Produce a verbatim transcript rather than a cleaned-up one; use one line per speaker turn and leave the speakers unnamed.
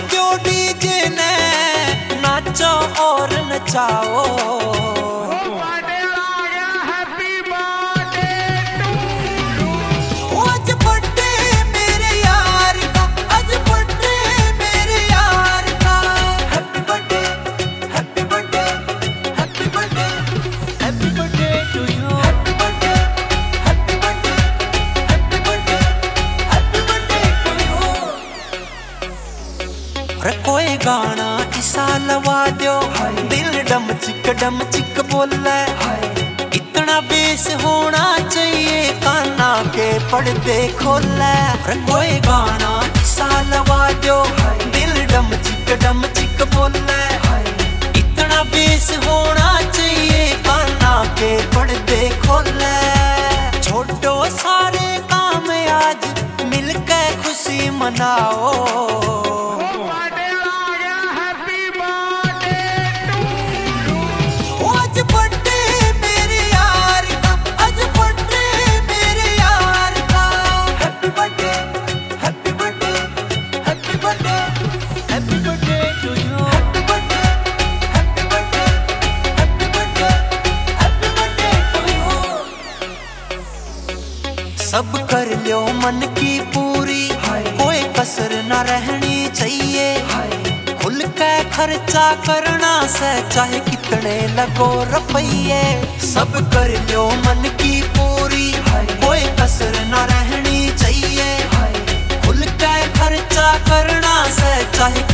क्यों डीजे ने नाचो और नचाओ। कोई गाना इसा लवा दो, दिल डम चिक डम चिक बोले। इतना बेस होना चाहिए काना के पर्दे खोले। कोई गाना इसा लवा दो, दिल डम चिक डम चिक बोले। इतना बेस होना चाहिए काना के पर्दे खोले। छोड़ो सारे काम आज मिलकर खुशी मनाओ। सब कर लो मन की पूरी, कोई कसर न रहनी चाहिए। खुल के खर्चा करना से चाहे कितने लगो रुपये। सब कर लो मन की पूरी, कोई कसर न रहनी चाहिए। खुल के खर्चा करना से चाहे